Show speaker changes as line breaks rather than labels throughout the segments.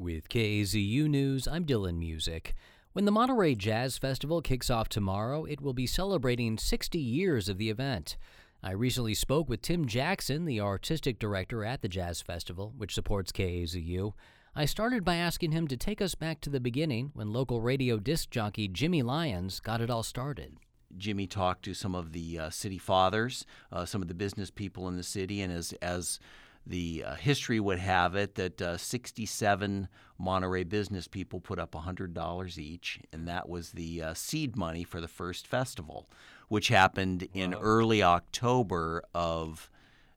With KAZU News, I'm Dylan Music. When the Monterey Jazz Festival kicks off tomorrow, it will be celebrating 60 years of the event. I recently spoke with Tim Jackson, the artistic director at the Jazz Festival, which supports KAZU. I started by asking him to take us back to the beginning when local radio disc jockey Jimmy Lyons got it all started.
Jimmy talked to some of the city fathers, some of the business people in the city, and as the history would have it, that 67 Monterey business people put up $100 each, and that was the seed money for the first festival, which happened in early October of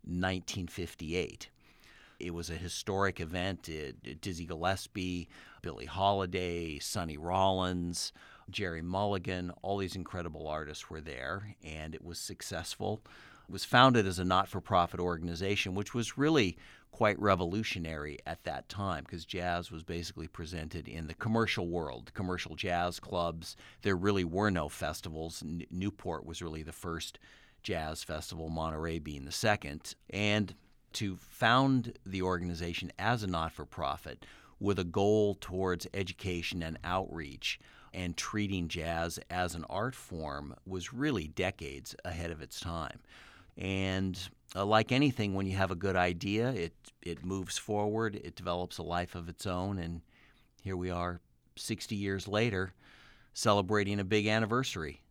1958. It was a historic event. Dizzy Gillespie, Billie Holiday, Sonny Rollins, Jerry Mulligan, all these incredible artists were there, and it was successful. It was founded as a not-for-profit organization, which was really quite revolutionary at that time because jazz was basically presented in the commercial world, commercial jazz clubs. There really were no festivals. Newport was really the first jazz festival, Monterey being the second. And to found the organization as a not-for-profit with a goal towards education and outreach and treating jazz as an art form was really decades ahead of its time. And like anything, when you have a good idea, it moves forward, it develops a life of its own, and here we are 60 years later celebrating a big anniversary.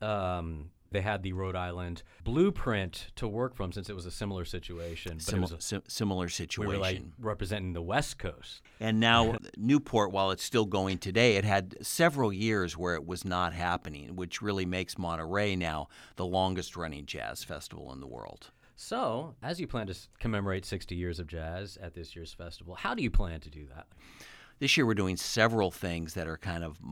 They had the Rhode Island blueprint to work from since it was a similar situation. But
Similar situation.
We were like representing the West Coast.
And now Newport, while it's still going today, it had several years where it was not happening, which really makes Monterey now the longest-running jazz festival in the world.
So, as you plan to commemorate 60 years of jazz at this year's festival, how do you plan to do that?
This year we're doing several things that are kind of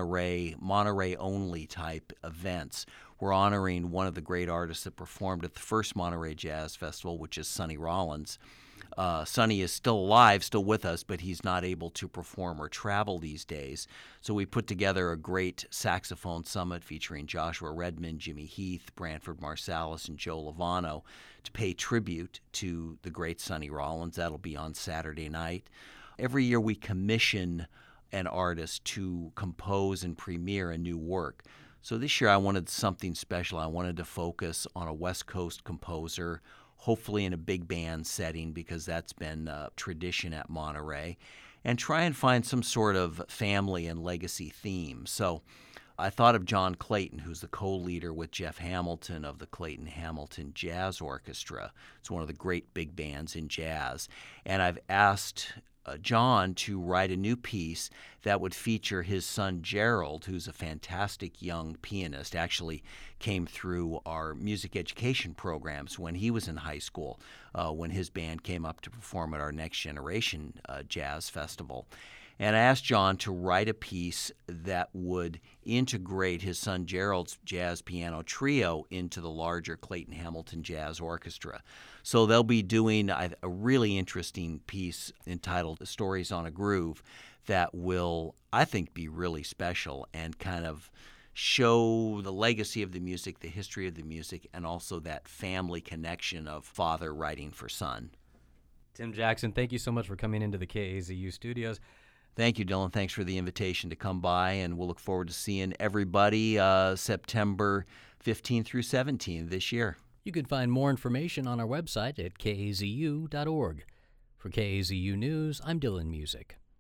Monterey-only type events. We're honoring one of the great artists that performed at the first Monterey Jazz Festival, which is Sonny Rollins. Sonny is still alive, still with us, but he's not able to perform or travel these days. So we put together a great saxophone summit featuring Joshua Redman, Jimmy Heath, Branford Marsalis, and Joe Lovano to pay tribute to the great Sonny Rollins. That'll be on Saturday night. Every year we commission an artist to compose and premiere a new work. So this year I wanted something special. I wanted to focus on a West Coast composer, hopefully in a big band setting because that's been a tradition at Monterey, and try and find some sort of family and legacy theme. So I thought of John Clayton, who's the co-leader with Jeff Hamilton of the Clayton Hamilton Jazz Orchestra. It's one of the great big bands in jazz. And I've asked John to write a new piece that would feature his son Gerald, who's a fantastic young pianist, actually came through our music education programs when he was in high school, when his band came up to perform at our Next Generation Jazz Festival. And I asked John to write a piece that would integrate his son Gerald's jazz piano trio into the larger Clayton Hamilton Jazz Orchestra. So they'll be doing a really interesting piece entitled Stories on a Groove that will, I think, be really special and kind of show the legacy of the music, the history of the music, and also that family connection of father writing for son.
Tim Jackson, thank you so much for coming into the KAZU studios.
Thank you, Dylan. Thanks for the invitation to come by, and we'll look forward to seeing everybody September 15th through 17th this year.
You can find more information on our website at kazu.org. For KAZU News, I'm Dylan Music.